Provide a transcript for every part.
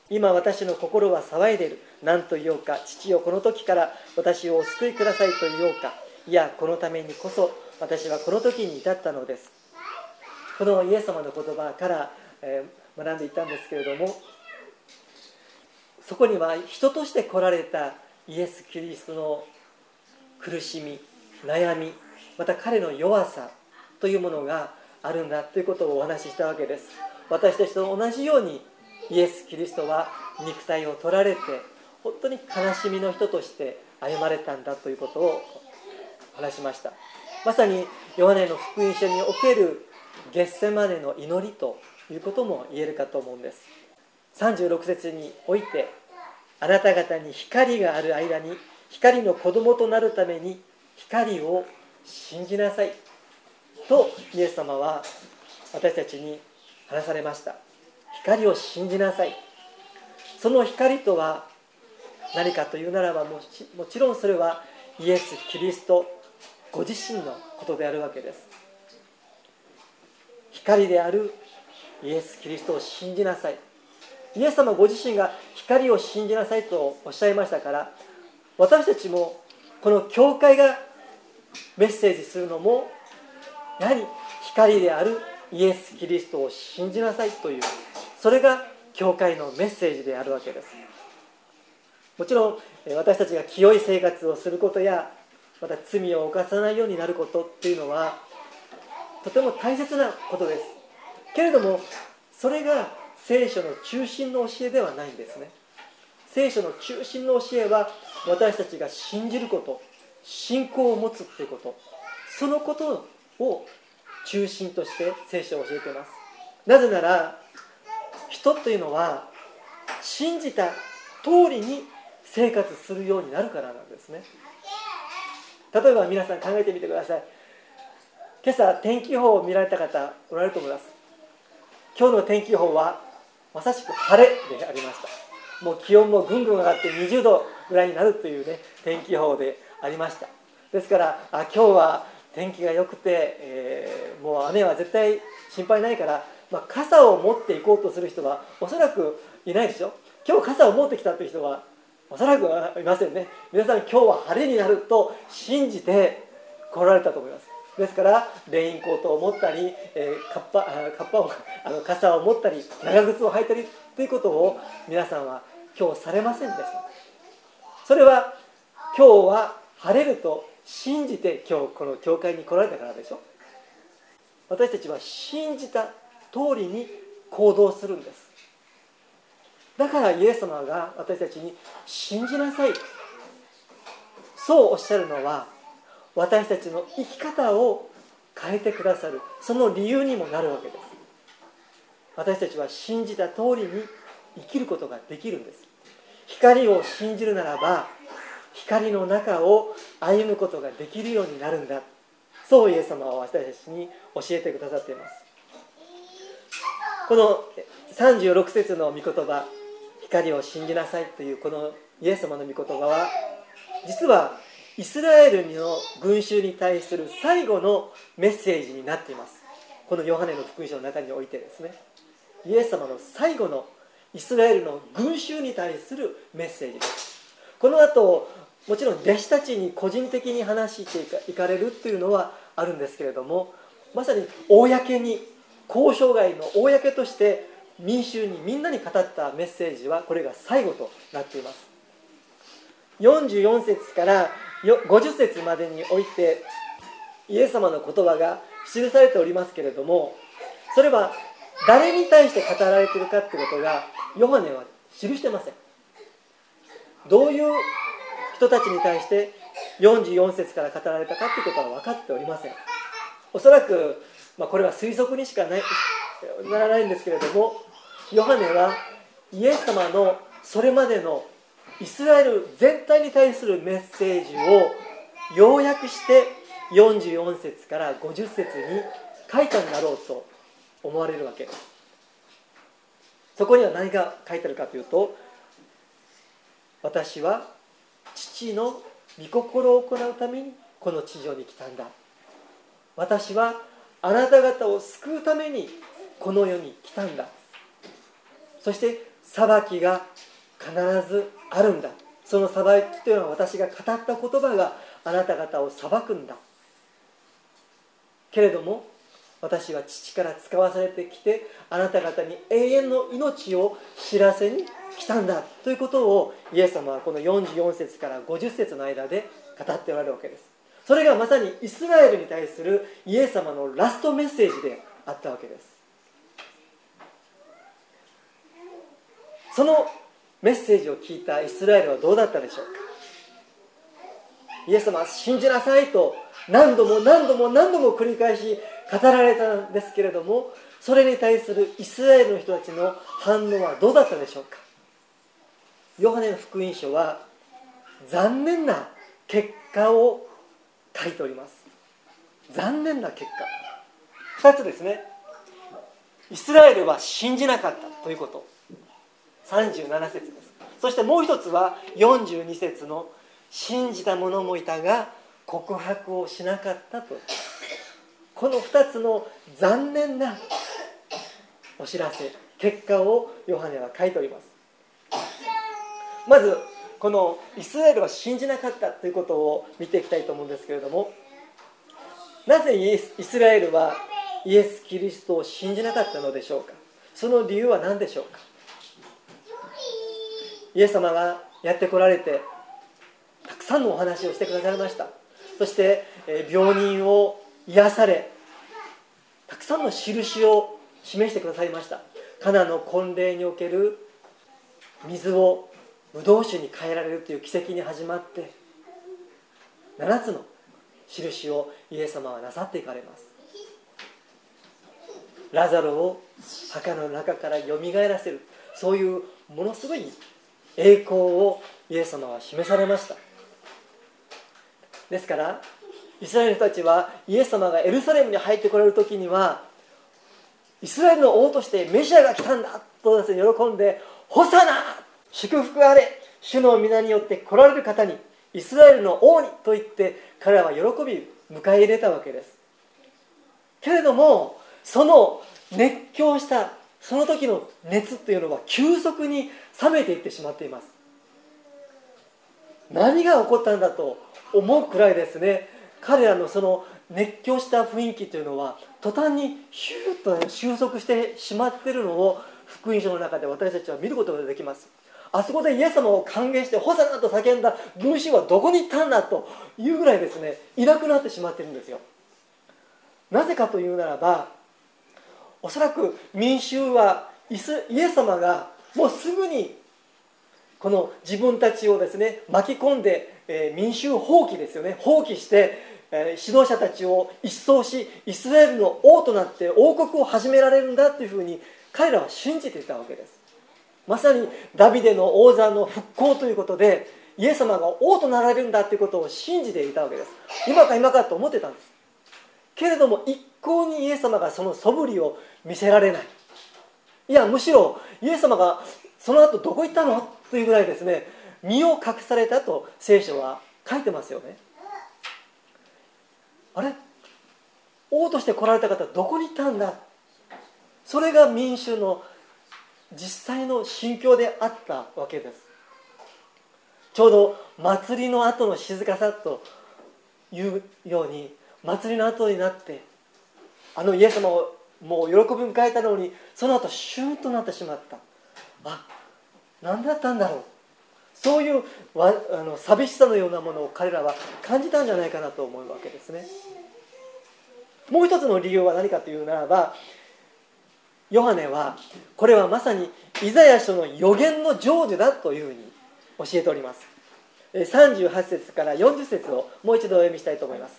今私の心は騒いでいる。何と言おうか。父よ、この時から私をお救いくださいと言おうか。いや、このためにこそ私はこの時に至ったのです。このイエス様の言葉から、学んでいったんですけれども、そこには人として来られたイエス・キリストの苦しみ、悩み、また彼の弱さというものがあるんだということをお話ししたわけです。私たちと同じようにイエス・キリストは肉体を取られて本当に悲しみの人として歩まれたんだということを話しました。まさにヨハネの福音書におけるゲッセマネの祈りということも言えるかと思うんです。36節において、あなた方に光がある間に光の子供となるために光を信じなさいとイエス様は私たちに話されました。光を信じなさい。その光とは何かというならば、もちろんそれはイエス・キリストご自身のことであるわけです。光であるイエス・キリストを信じなさい。イエス様ご自身が光を信じなさいとおっしゃいましたから、私たちもこの教会がメッセージするのもやはり光であるイエス・キリストを信じなさいという、それが教会のメッセージであるわけです。もちろん私たちが清い生活をすることや、また罪を犯さないようになることっていうのはとても大切なことですけれども、それが聖書の中心の教えではないんですね。聖書の中心の教えは私たちが信じること、信仰を持つということ、そのことを中心として聖書を教えています。なぜなら人というのは信じた通りに生活するようになるからなんですね。例えば皆さん考えてみてください。今朝天気予報を見られた方おられると思います。今日の天気予報はまさしく晴れでありました。もう気温もぐんぐん上がって20度ぐらいになるというね、天気予報でありました。ですから今日は天気が良くて、もう雨は絶対心配ないから、傘を持っていこうとする人はおそらくいないでしょ。今日傘を持ってきたという人はおそらくいませんね。皆さん今日は晴れになると信じて来られたと思います。ですからレインコートを持ったり、傘を持ったり長靴を履いたりということを皆さんは今日されませんでした。それは今日は晴れると信じて今日この教会に来られたからでしょ。私たちは信じた通りに行動するんです。だからイエス様が私たちに信じなさい、そうおっしゃるのは、私たちの生き方を変えてくださる、その理由にもなるわけです。私たちは信じた通りに生きることができるんです。光を信じるならば光の中を歩むことができるようになるんだ、そうイエス様は私たちに教えてくださっています。この36節の御言葉、光を信じなさいというこのイエス様の御言葉は、実はイスラエルの群衆に対する最後のメッセージになっています。このヨハネの福音書の中においてですね、イエス様の最後のイスラエルの群衆に対するメッセージです。この後もちろん弟子たちに個人的に話していかれるというのはあるんですけれども、まさに公に、交渉外の公として民衆にみんなに語ったメッセージはこれが最後となっています。44節から50節までにおいてイエス様の言葉が記されておりますけれども、それは誰に対して語られているかということがヨハネは記してません。どういう人たちに対して44節から語られたかということは分かっておりません。おそらく、これは推測にしかならないんですけれども、ヨハネはイエス様のそれまでのイスラエル全体に対するメッセージを要約して44節から50節に書いたんだろうと思われるわけです。そこには何が書いてあるかというと、私は父の御心を行うためにこの地上に来たんだ。私はあなた方を救うためにこの世に来たんだ。そして裁きが必ずあるんだ。その裁きというのは私が語った言葉があなた方を裁くんだ。けれども私は父から使わされてきてあなた方に永遠の命を知らせに来たんだということをイエス様はこの44節から50節の間で語っておられるわけです。それがまさにイスラエルに対するイエス様のラストメッセージであったわけです。そのメッセージを聞いたイスラエルはどうだったでしょうか。イエス様は信じなさいと何度も繰り返し語られたんですけれども、それに対するイスラエルの人たちの反応はどうだったでしょうか。ヨハネの福音書は残念な結果を書いております。残念な結果2つですね。イスラエルは信じなかったということ、37節です。そしてもう一つは42節の信じた者もいたが告白をしなかったと。この2つの残念なお知らせ、結果をヨハネは書いております。まずこのイスラエルは信じなかったということを見ていきたいと思うんですけれども、なぜイスラエルはイエス・キリストを信じなかったのでしょうか。その理由は何でしょうか。イエス様がやってこられてたくさんのお話をしてくださいました。そして病人を癒され、たくさんの印を示してくださいました。カナの婚礼における水をブドウ酒に変えられるという奇跡に始まって、7つの印をイエス様はなさっていかれます。ラザロを墓の中からよみがえらせる、そういうものすごい栄光をイエス様は示されました。ですからイスラエルの人たちはイエス様がエルサレムに入ってこられる時には、イスラエルの王としてメシアが来たんだとですね、喜んで、ホサナ、祝福あれ、主の皆によって来られる方に、イスラエルの王にと言って彼らは喜び迎え入れたわけです。けれどもその熱狂したその時の熱というのは急速に冷めていってしまっています。何が起こったんだと思うくらいですね、彼らのその熱狂した雰囲気というのは途端にヒューッと収束してしまっているのを福音書の中で私たちは見ることができます。あそこでイエス様を歓迎してホサナと叫んだ群衆はどこに行ったんだというぐらいですね、いなくなってしまっているんですよ。なぜかというならば、おそらく民衆はイエス様がもうすぐにこの自分たちをですね巻き込んで、民衆放棄ですよね、放棄して、指導者たちを一掃しイスラエルの王となって王国を始められるんだというふうに彼らは信じていたわけです。まさにダビデの王座の復興ということでイエス様が王となられるんだということを信じていたわけです。今かと思ってたんです。けれども一向にイエス様がその素振りを見せられない。いやむしろイエス様がその後どこ行ったのというぐらいですね、身を隠されたと聖書は書いてますよね。あれ、王として来られた方どこに行ったんだ。それが民衆の実際の心境であったわけです。ちょうど祭りの後の静かさというように、祭りの後になってイエス様をもう喜び迎えたのに、その後シュンとなってしまった。何だったんだろう。そういう寂しさのようなものを彼らは感じたんじゃないかなと思うわけですね。もう一つの理由は何かというならば、ヨハネはこれはまさにイザヤ書の預言の成就だというふうに教えております。38節から40節をもう一度お読みしたいと思います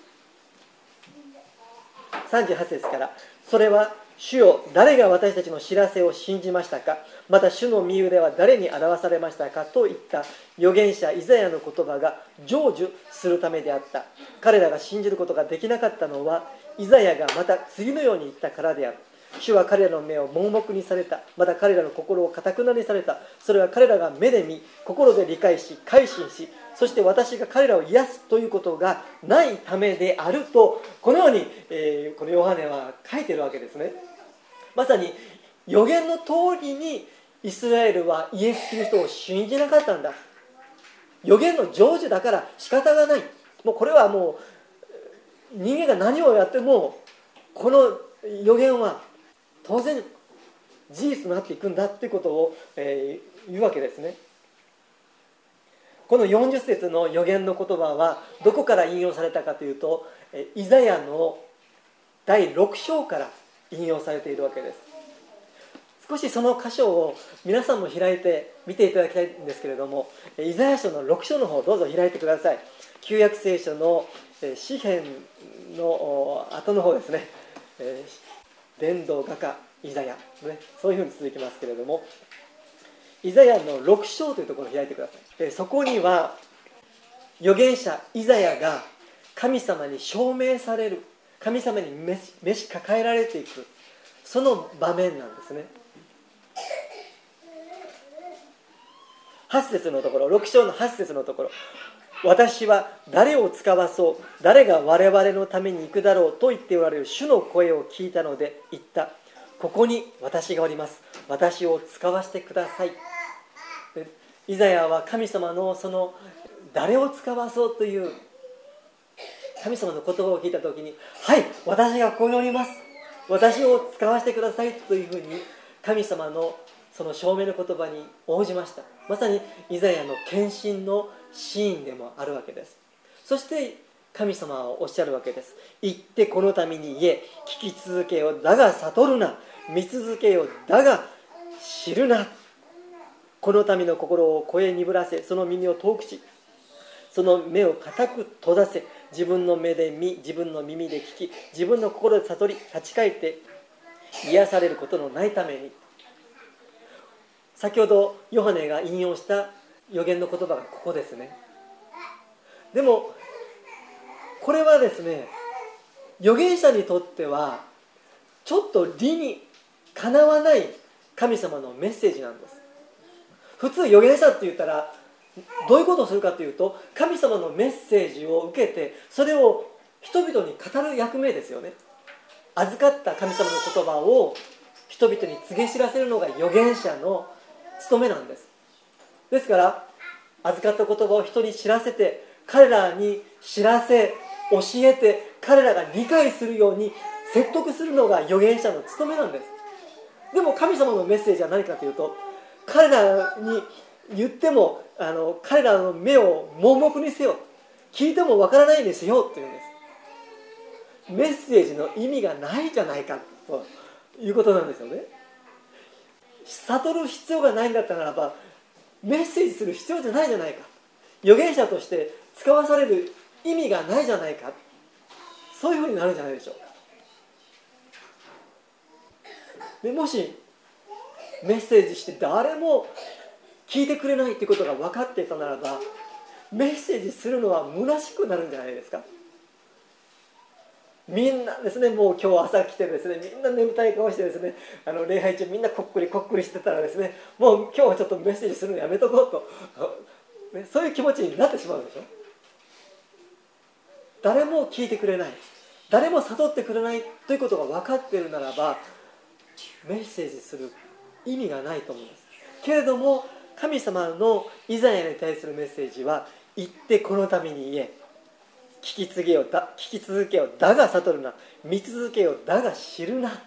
。38節から、それは主よ、誰が私たちの知らせを信じましたか、また主の御腕は誰に表されましたかといった預言者イザヤの言葉が成就するためであった。彼らが信じることができなかったのはイザヤがまた次のように言ったからである。主は彼らの目を盲目にされた。また彼らの心を堅くなにされた。それは彼らが目で見、心で理解し、改心し、そして私が彼らを癒すということがないためであると、このように、このヨハネは書いているわけですね。まさに預言の通りにイスラエルはイエス・キリストを信じなかったんだ。預言の成就だから仕方がない。もうこれはもう人間が何をやってもこの預言は当然事実となっていくんだということを、言うわけですね。この40節の預言の言葉はどこから引用されたかというと、イザヤの第6章から引用されているわけです。少しその箇所を皆さんも開いて見ていただきたいんですけれども、イザヤ書の6章の方どうぞ開いてください。旧約聖書の詩編の後の方ですね。伝道画家イザヤ、ね、そういうふうに続きますけれども、イザヤの6章というところを開いてください。そこには預言者イザヤが神様に証明される、神様に召し抱えられていく、その場面なんですね。8節のところ、6章の8節のところ、私は誰を使わそう、誰が我々のために行くだろうと言っておられる主の声を聞いたので言った。ここに私がおります。私を使わせてください。イザヤは神様のその誰を使わそうという神様の言葉を聞いたときに、はい、私がここにおります。私を使わせてくださいというふうに神様のその証明の言葉に応じました。まさにイザヤの献身のシーンでもあるわけです。そして神様はおっしゃるわけです。行ってこの民に言え、聞き続けよ、だが悟るな。見続けよ、だが知るな。この民の心を声鈍らせ、その耳を遠くし、その目を固く閉ざせ、自分の目で見、自分の耳で聞き、自分の心で悟り、立ち返って癒されることのないために。先ほどヨハネが引用した預言の言葉がここですね。でもこれはですね、預言者にとってはちょっと理にかなわない神様のメッセージなんです。普通預言者って言ったらどういうことをするかというと、神様のメッセージを受けてそれを人々に語る役目ですよね。預かった神様の言葉を人々に告げ知らせるのが預言者の務めなんです。ですから預かった言葉を人に知らせて、彼らに知らせ教えて、彼らが理解するように説得するのが預言者の務めなんです。でも神様のメッセージは何かというと、彼らに言っても彼らの目を盲目にせよ、聞いてもわからないんですよというんです。メッセージの意味がないじゃないかということなんですよね。悟る必要がないんだったならばメッセージする必要じゃないじゃないか、預言者として使わされる意味がないじゃないか、そういうふうになるんじゃないでしょうか。でもしメッセージして誰も聞いてくれないということが分かっていたならば、メッセージするのは虚しくなるんじゃないですか。みんなですね、もう今日朝来てですね、みんな眠たい顔してですね、礼拝中みんなこっくりこっくりしてたらですね、もう今日はちょっとメッセージするのやめとこうと、そういう気持ちになってしまうでしょ。誰も聞いてくれない、誰も悟ってくれないということが分かっているならば、メッセージする意味がないと思います。けれども神様のイザヤに対するメッセージは、行ってこの民に言え、聞き続けよ、だが悟るな。見続けよ、だが知るな。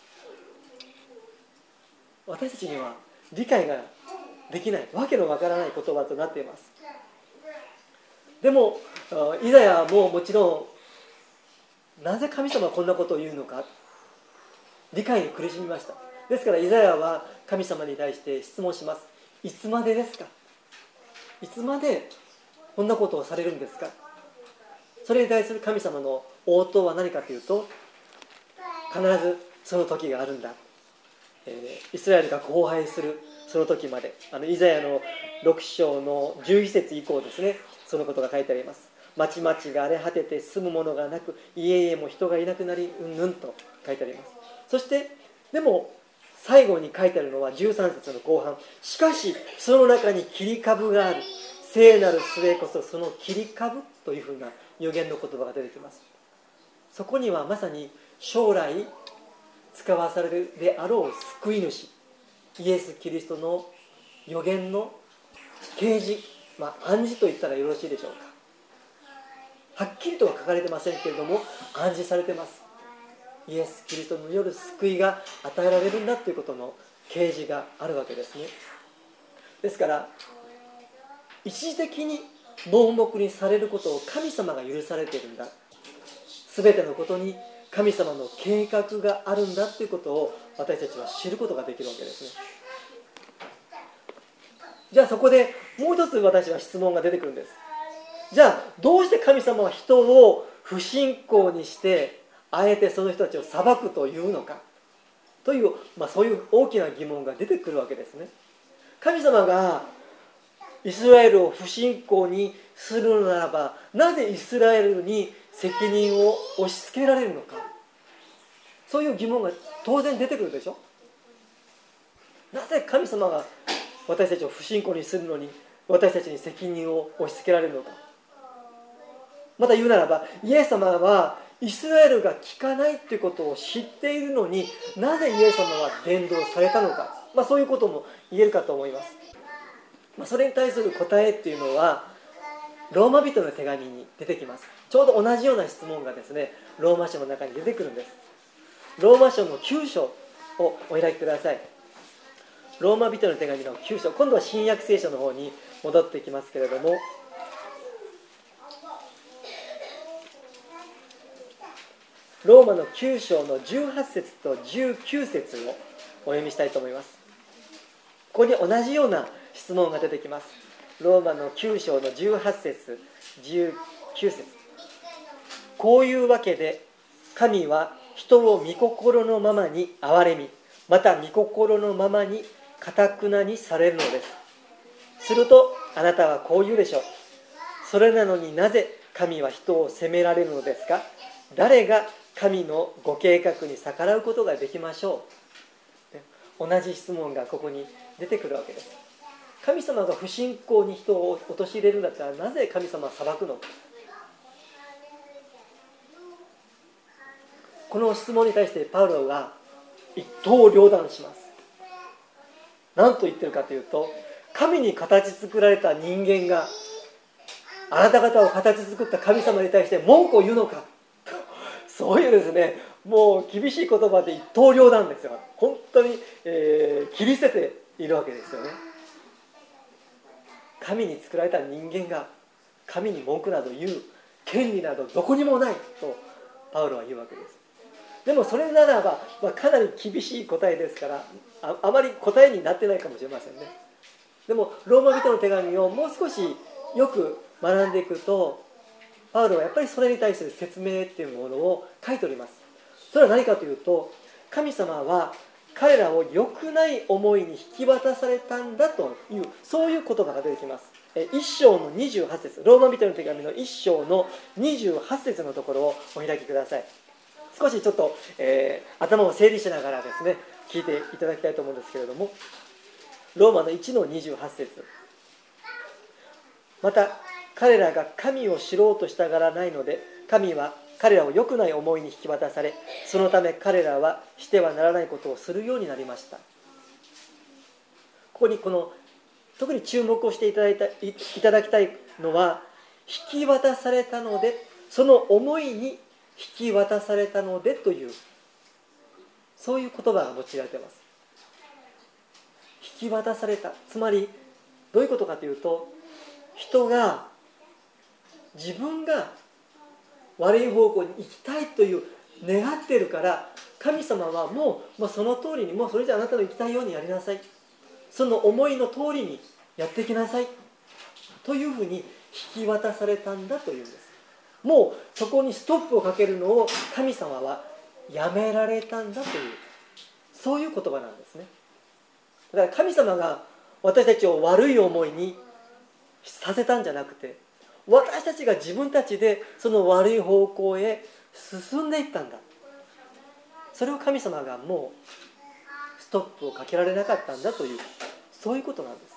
私たちには理解ができない、わけのわからない言葉となっています。でもイザヤももちろん、なぜ神様はこんなことを言うのか、理解に苦しみました。ですからイザヤは神様に対して質問します。いつまでですか、いつまでこんなことをされるんですか。それに対する神様の応答は何かというと、必ずその時があるんだ、イスラエルが荒廃するその時まで、イザヤの6章の11節以降ですね、そのことが書いてあります。町々が荒れ果てて住むものがなく、家々も人がいなくなりうんぬんと書いてあります。そしてでも最後に書いてあるのは13節の後半、しかしその中に切り株がある、聖なる末こそその切り株というふうな預言の言葉が出てきます。そこにはまさに将来使わされるであろう救い主、 イエス・キリストの預言の啓示、暗示と言ったらよろしいでしょうか。はっきりとは書かれてませんけれども、暗示されてます。イエス・キリストによる救いが与えられるんだということの啓示があるわけですね。ですから一時的に盲目にされることを神様が許されているんだ、すべてのことに神様の計画があるんだということを私たちは知ることができるわけですね。じゃあそこでもう一つ私は質問が出てくるんです。じゃあどうして神様は人を不信仰にしてあえてその人たちを裁くというのかという、そういう大きな疑問が出てくるわけですね。神様がイスラエルを不信仰にするのならば、なぜイスラエルに責任を押し付けられるのか、そういう疑問が当然出てくるでしょ。なぜ神様が私たちを不信仰にするのに私たちに責任を押し付けられるのか。また言うならば、イエス様はイスラエルが聞かないということを知っているのに、なぜイエス様は伝道されたのか、そういうことも言えるかと思います。それに対する答えっていうのはローマ人の手紙に出てきます。ちょうど同じような質問がですね、ローマ書の中に出てくるんです。ローマ書の9章をお開きください。ローマ人の手紙の9章、今度は新約聖書の方に戻ってきますけれども、ローマの9章の18節と19節をお読みしたいと思います。ここに同じような質問が出てきます。ローマの9章の18節19節、こういうわけで神は人を御心のままに憐れみ、また御心のままに堅なにされるのです。するとあなたはこう言うでしょう。それなのになぜ神は人を責められるのですか。誰が神のご計画に逆らうことができましょう。同じ質問がここに出てくるわけです。神様が不信仰に人を陥れるんだったら、なぜ神様は裁くのか。この質問に対してパウロが一刀両断します。何と言ってるかというと、神に形作られた人間があなた方を形作った神様に対して文句を言うのか、そういうですね、もう厳しい言葉で一刀両断ですよ。本当に、切り捨てているわけですよね。神に作られた人間が神に文句など言う権利などどこにもないとパウロは言うわけです。でもそれならば、かなり厳しい答えですから、あまり答えになってないかもしれませんね。でもローマ人の手紙をもう少しよく学んでいくと、パウロはやっぱりそれに対する説明っていうものを書いております。それは何かというと、神様は彼らを良くない思いに引き渡されたんだという、そういう言葉が出てきます。1章の28節、ローマ人の手紙の1章の28節のところをお開きください。少しちょっと、頭を整理しながらですね、聞いていただきたいと思うんですけれども、ローマの1の28節、また彼らが神を知ろうとしたがらないので、神は彼らを良くない思いに引き渡され、そのため彼らはしてはならないことをするようになりました。ここに特に注目をしていただきたいのは、引き渡されたので、その思いに引き渡されたのでという、そういう言葉が用いられています。引き渡された、つまりどういうことかというと、人が自分が悪い方向に行きたいという願っているから、神様はもう、その通りに、もうそれじゃあなたの行きたいようにやりなさい、その思いの通りにやってきなさいというふうに引き渡されたんだというんです。もうそこにストップをかけるのを神様はやめられたんだという、そういう言葉なんですね。だから神様が私たちを悪い思いにさせたんじゃなくて、私たちが自分たちでその悪い方向へ進んでいったんだ。それを神様がもうストップをかけられなかったんだという、そういうことなんです。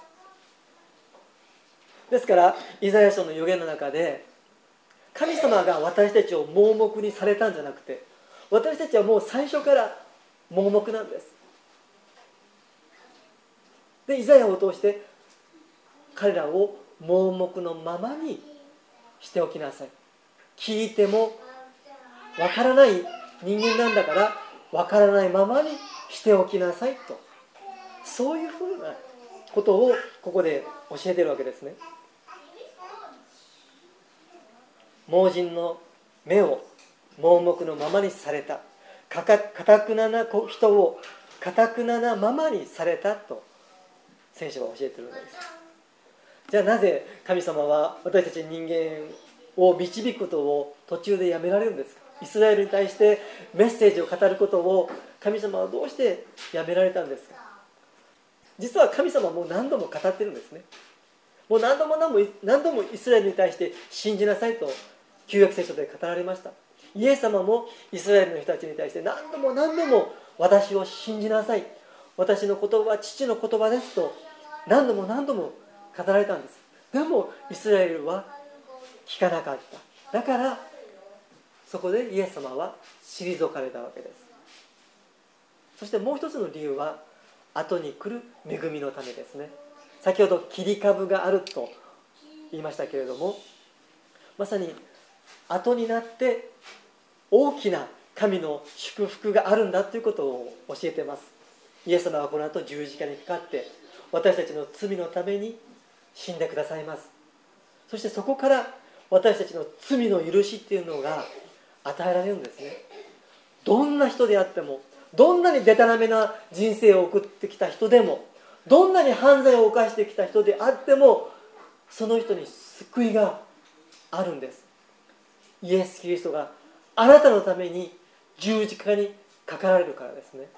ですからイザヤ書の預言の中で、神様が私たちを盲目にされたんじゃなくて、私たちはもう最初から盲目なんです。 でイザヤを通して彼らを盲目のままにしておきなさい。聞いてもわからない人間なんだからわからないままにしておきなさいと、そういうふうなことをここで教えているわけですね。盲人の目を盲目のままにされた、かたくなな人をかたくななままにされたと聖書は教えているのです。じゃあなぜ神様は私たち人間を導くことを途中でやめられるんですか。イスラエルに対してメッセージを語ることを神様はどうしてやめられたんですか。実は神様はもう何度も語ってるんですね。もう何度もイスラエルに対して信じなさいと旧約聖書で語られました。イエス様もイスラエルの人たちに対して何度も私を信じなさい、私の言葉は父の言葉ですと何度も語られたんです。でもイスラエルは聞かなかった。だからそこでイエス様は退かれたわけです。そしてもう一つの理由は後に来る恵みのためですね。先ほど切り株があると言いましたけれども、まさに後になって大きな神の祝福があるんだということを教えています。イエス様はこの後十字架にかかって私たちの罪のために死んでくださいます。そしてそこから私たちの罪の許しっていうのが与えられるんですね。どんな人であっても、どんなにデタラメな人生を送ってきた人でも、どんなに犯罪を犯してきた人であっても、その人に救いがあるんです。イエス・キリストがあなたのために十字架にかかられるからですね。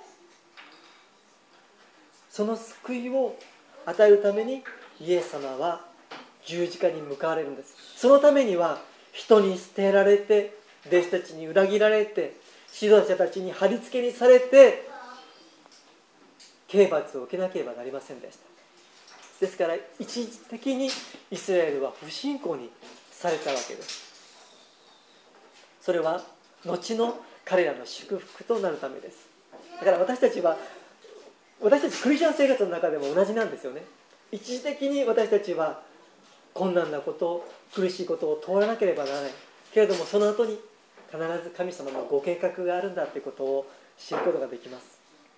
その救いを与えるためにイエス様は十字架に向かわれるんです。そのためには人に捨てられて、弟子たちに裏切られて、指導者たちに貼り付けにされて刑罰を受けなければなりませんでした。ですから一時的にイスラエルは不信仰にされたわけです。それは後の彼らの祝福となるためです。だから私たちクリスチャン生活の中でも同じなんですよね。一時的に私たちは困難なこと、苦しいことを通らなければならないけれども、その後に必ず神様のご計画があるんだということを知ることができます。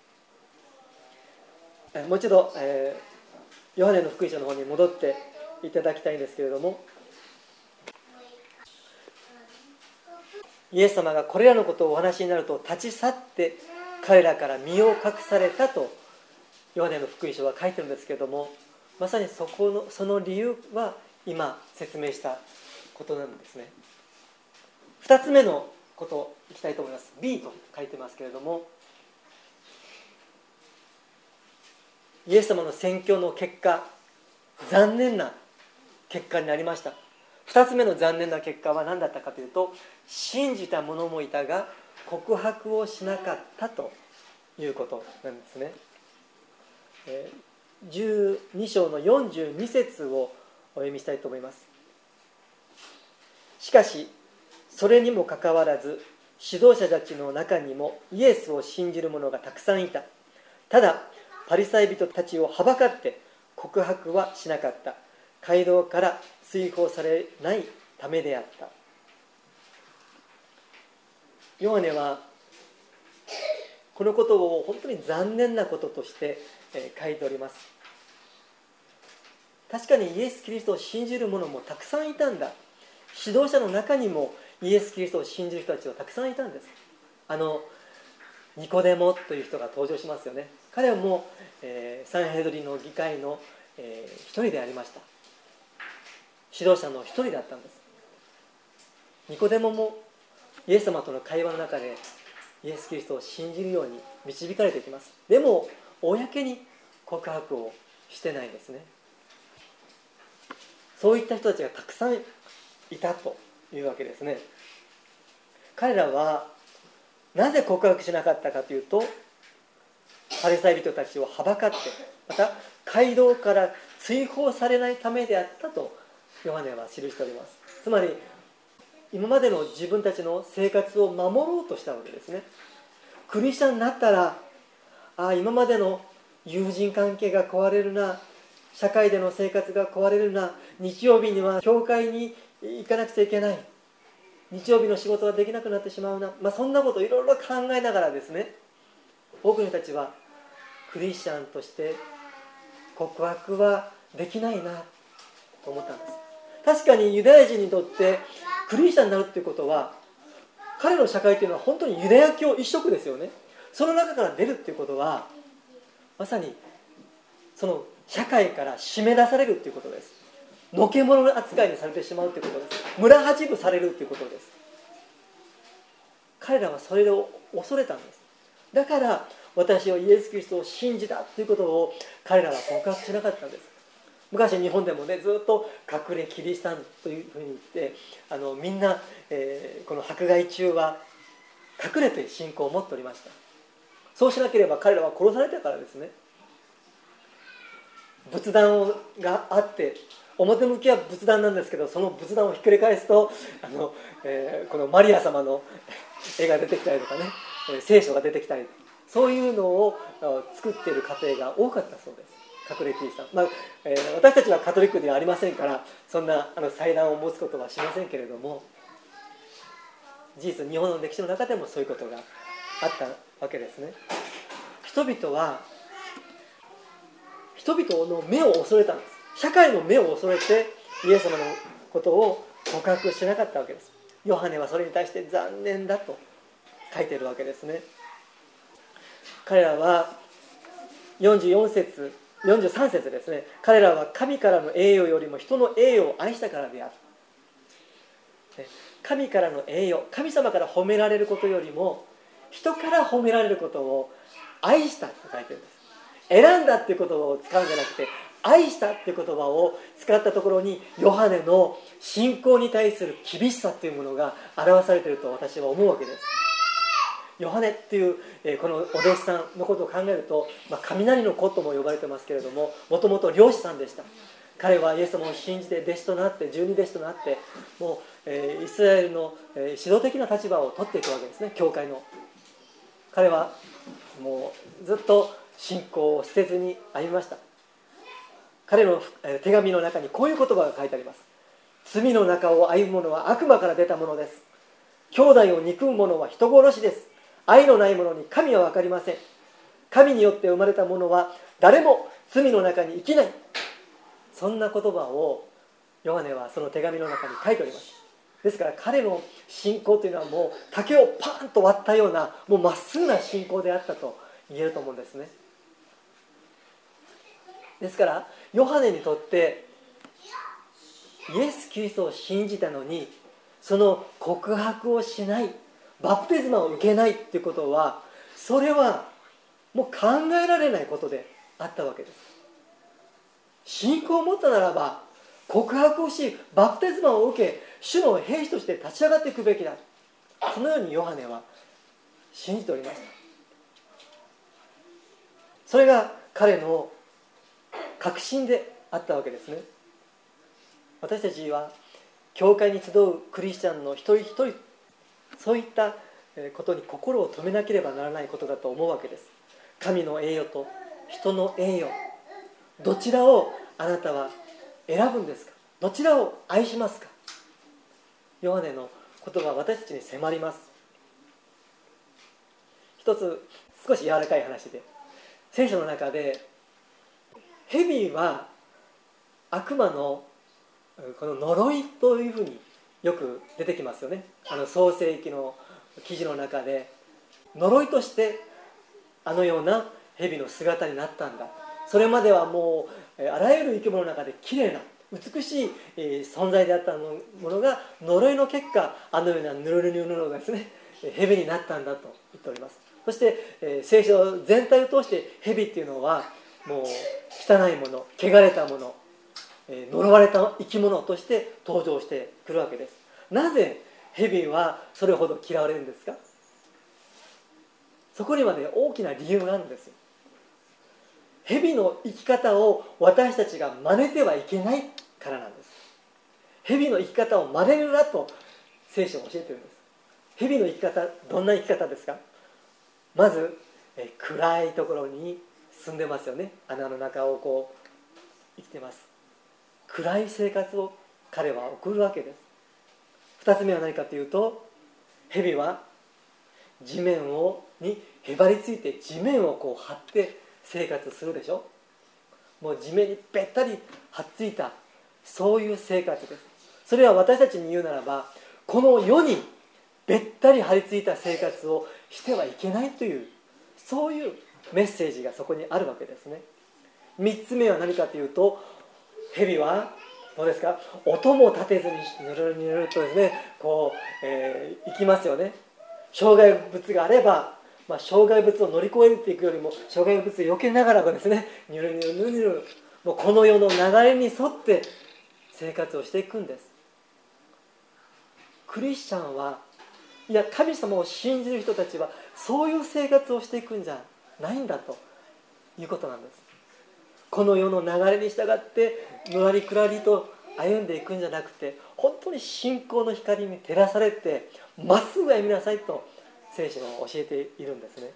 もう一度、ヨハネの福音書の方に戻っていただきたいんですけれども、イエス様がこれらのことをお話になると立ち去って彼らから身を隠されたとヨハネの福音書は書いてるんですけれども、まさにその理由は今説明したことなんですね。2つ目のこといきたいと思います。 B と書いてますけれども、イエス様の宣教の結果、残念な結果になりました。2つ目の残念な結果は何だったかというと、信じた者もいたが告白をしなかったということなんですね。12章の42節をお読みしたいと思います。しかしそれにもかかわらず指導者たちの中にもイエスを信じる者がたくさんいた。ただパリサイ人たちをはばかって告白はしなかった。街道から追放されないためであった。ヨハネはこのことを本当に残念なこととして書いております。確かにイエス・キリストを信じる者もたくさんいたんだ。指導者の中にもイエス・キリストを信じる人たちはたくさんいたんです。ニコデモという人が登場しますよね。彼はもう、サンヘドリンの議会の、一人でありました。指導者の一人だったんです。ニコデモもイエス様との会話の中でイエス・キリストを信じるように導かれていきます。でも公に告白をしてないですね。そういった人たちがたくさんいたというわけですね。彼らはなぜ告白しなかったかというと、パリサイ人たちをはばかって、また街道から追放されないためであったとヨハネは記しております。つまり今までの自分たちの生活を守ろうとしたわけですね。クリスチャンになったら今までの友人関係が壊れるな、社会での生活が壊れるな、日曜日には教会に行かなくちゃいけない、日曜日の仕事ができなくなってしまうな、そんなことをいろいろ考えながらですね、多くの人たちはクリスチャンとして告白はできないなと思ったんです。確かにユダヤ人にとってクリスチャンになるということは、彼の社会というのは本当にユダヤ教一色ですよね。その中から出るということは、まさにその社会から締め出されるということです。のけ者扱いにされてしまうということです。村八分されるということです。彼らはそれを恐れたんです。だから私はイエス・キリストを信じたということを彼らは告白しなかったんです。昔日本でもね、ずっと隠れキリシタンというふうに言って、みんな、この迫害中は隠れて信仰を持っておりました。そうしなければ彼らは殺されたからですね。仏壇があって、表向きは仏壇なんですけど、その仏壇をひっくり返すとこのマリア様の絵が出てきたりとかね、聖書が出てきたり、そういうのを作っている家庭が多かったそうです。隠れキリシタン、私たちはカトリックではありませんから、そんな祭壇を持つことはしませんけれども、事実日本の歴史の中でもそういうことがあったわけですね。人々の目を恐れたんです。社会の目を恐れてイエス様のことを告白しなかったわけです。ヨハネはそれに対して残念だと書いているわけですね。彼らは44節43節ですね。彼らは神からの栄誉よりも人の栄誉を愛したからである。神からの栄誉、神様から褒められることよりも人から褒められることを愛したと書いてるんです。選んだっていう言葉を使うんじゃなくて、愛したっていう言葉を使ったところにヨハネの信仰に対する厳しさというものが表されていると私は思うわけです。ヨハネっていうこのお弟子さんのことを考えると、雷の子とも呼ばれてますけれども、もともと漁師さんでした。彼はイエス様を信じて弟子となって、十二弟子となって、もうイスラエルの指導的な立場を取っていくわけですね、教会の。彼はもうずっと信仰を捨てずに歩みました。彼の手紙の中にこういう言葉が書いてあります。罪の中を歩む者は悪魔から出たものです。兄弟を憎む者は人殺しです。愛のない者に神は分かりません。神によって生まれた者は誰も罪の中に生きない。そんな言葉をヨハネはその手紙の中に書いております。ですから彼の信仰というのはもう竹をパーンと割ったような、もうまっすぐな信仰であったと言えると思うんですね。ですからヨハネにとってイエス・キリストを信じたのに、その告白をしない、バプテスマを受けないということは、それはもう考えられないことであったわけです。信仰を持ったならば告白をし、バプテスマを受け、主の兵士として立ち上がっていくべきだ、そのようにヨハネは信じておりました。それが彼の確信であったわけですね。私たちは教会に集うクリスチャンの一人一人、そういったことに心を留めなければならないことだと思うわけです。神の栄誉と人の栄誉、どちらをあなたは選ぶんですか。どちらを愛しますか。ヨハネの言葉は私たちに迫ります。一つ少し柔らかい話で、聖書の中で蛇は悪魔のこの呪いというふうによく出てきますよね。創世記の記事の中で呪いとしてあのような蛇の姿になったんだ。それまではもうあらゆる生き物の中できれいな美しい存在であったものが、呪いの結果あのようなぬるぬるぬるがですね、蛇になったんだと言っております。そして聖書全体を通して蛇っていうのはもう汚いもの、汚れたもの、呪われた生き物として登場してくるわけです。なぜ蛇はそれほど嫌われるんですか。そこにはね、大きな理由があるんですよ。蛇の生き方を私たちが真似てはいけないからなんです。蛇の生き方を真似るなと聖書が教えているんです。蛇の生き方、どんな生き方ですか。まず暗いところに住んでますよね。穴の中をこう生きてます。暗い生活を彼は送るわけです。2つ目は何かというと、蛇は地面にへばりついて地面をこう張って生活するでしょ。もう地面にべったり張っついた、そういう生活です。それは私たちに言うならば、この世にべったり張り付いた生活をしてはいけないという、そういうメッセージがそこにあるわけですね。3つ目は何かというと、蛇はどうですか、音も立てずにぬるぬるとですね、こう、行きますよね。障害物があれば、障害物を乗り越えていくよりも障害物を避けながらですね、ニュルニュルニュルニュル、もうこの世の流れに沿って生活をしていくんです。クリスチャンは、いや神様を信じる人たちはそういう生活をしていくんじゃないんだということなんです。この世の流れに従ってのらりくらりと歩んでいくんじゃなくて、本当に信仰の光に照らされてまっすぐ歩みなさいと聖書が教えているんですね。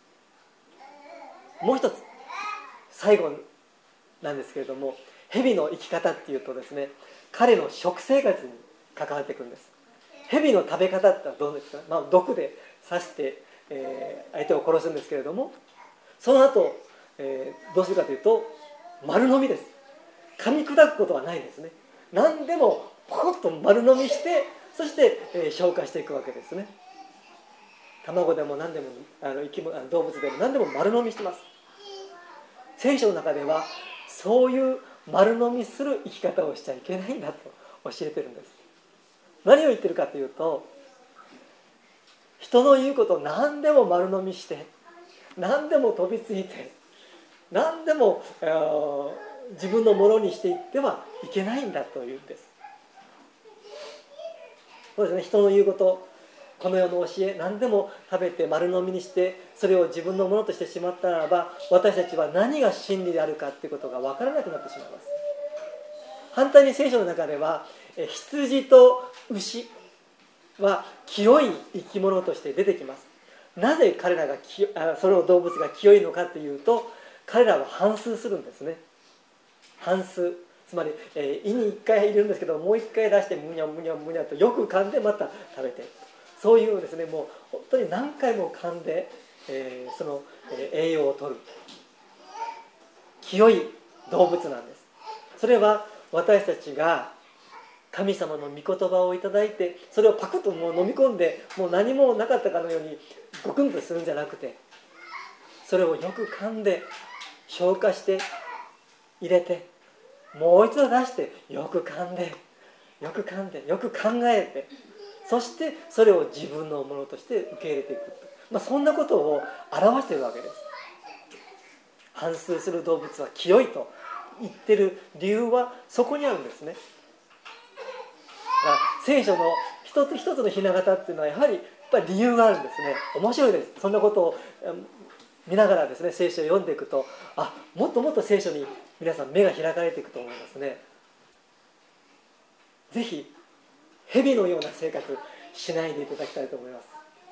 もう一つ最後なんですけれども、蛇の生き方っていうとですね、彼の食生活に関わってくるんです。蛇の食べ方ってどうですか。毒で刺して、相手を殺すんですけれども、その後、どうするかというと丸飲みです。噛み砕くことはないですね。何でもポコッと丸飲みして、そして、消化していくわけですね。卵でも何でも動物でも何でも丸飲みしてます。聖書の中ではそういう丸飲みする生き方をしちゃいけないんだと教えてるんです。何を言ってるかというと、人の言うことを何でも丸飲みして、何でも飛びついて、何でも自分のものにしていってはいけないんだというんです。そうですね、人の言うこと、この世の教え、何でも食べて丸飲みにしてそれを自分のものとしてしまったならば、私たちは何が真理であるかということが分からなくなってしまいます。反対に聖書の中では羊と牛は清い生き物として出てきます。なぜ彼らがそれを動物が清いのかというと、彼らは反芻するんですね。反芻、つまり、胃に1回入れるんですけど、もう1回出してむにゃむにゃむにゃとよく噛んでまた食べている。そういうですね、もう本当に何回も噛んで、その、栄養を取る清い動物なんです。それは私たちが神様の御言葉をいただいて、それをパクッともう飲み込んで、もう何もなかったかのようにゴクンとするんじゃなくて、それをよく噛んで消化して入れて、もう一度出してよく噛んでよく噛んでよく考えて、そしてそれを自分のものとして受け入れていく、そんなことを表しているわけです。反芻する動物は清いと言ってる理由はそこにあるんですね。聖書の一つ一つの雛形っていうのはやっぱり理由があるんですね。面白いです。そんなことを見ながらですね、聖書を読んでいくと、もっともっと聖書に皆さん目が開かれていくと思いますね。ぜひ蛇のような生活しないでいただきたいと思います。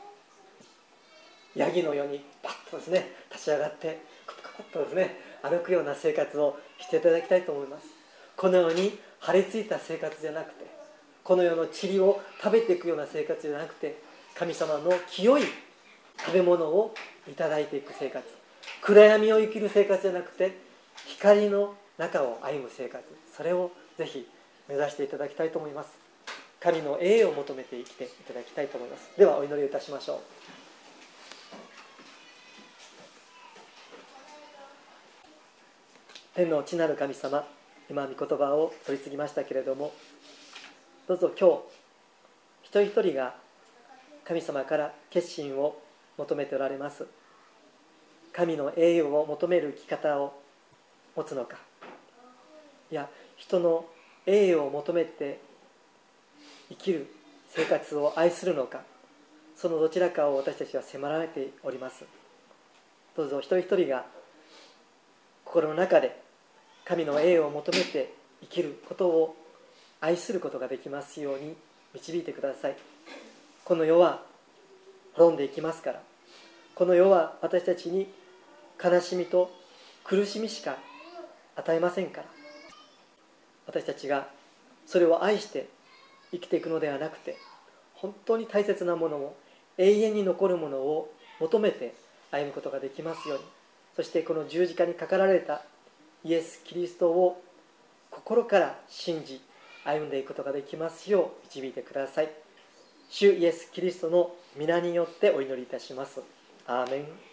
ヤギのようにパッとですね立ち上がってクプクプッとですね歩くような生活をしていただきたいと思います。このように張り付いた生活じゃなくて、この世の塵を食べていくような生活じゃなくて、神様の清い食べ物をいただいていく生活、暗闇を生きる生活じゃなくて光の中を歩む生活、それをぜひ目指していただきたいと思います。神の栄誉を求めて生きていただきたいと思います。ではお祈りをいたしましょう。天の地なる神様、今御言葉を取り次ぎましたけれども、どうぞ今日一人一人が神様から決心を求めておられます。神の栄誉を求める生き方を持つのか、いや人の栄誉を求めて生きる生活を愛するのか、そのどちらかを私たちは迫られております。どうぞ一人一人が心の中で神の栄誉を求めて生きることを愛することができますように導いてください。この世は滅んでいきますから、この世は私たちに悲しみと苦しみしか与えませんから、私たちがそれを愛して生きていくのではなくて、本当に大切なものを、永遠に残るものを求めて歩むことができますように、そしてこの十字架にかかられたイエス・キリストを心から信じ歩んでいくことができますよう導いてください。主イエス・キリストの皆によってお祈りいたします。アーメン。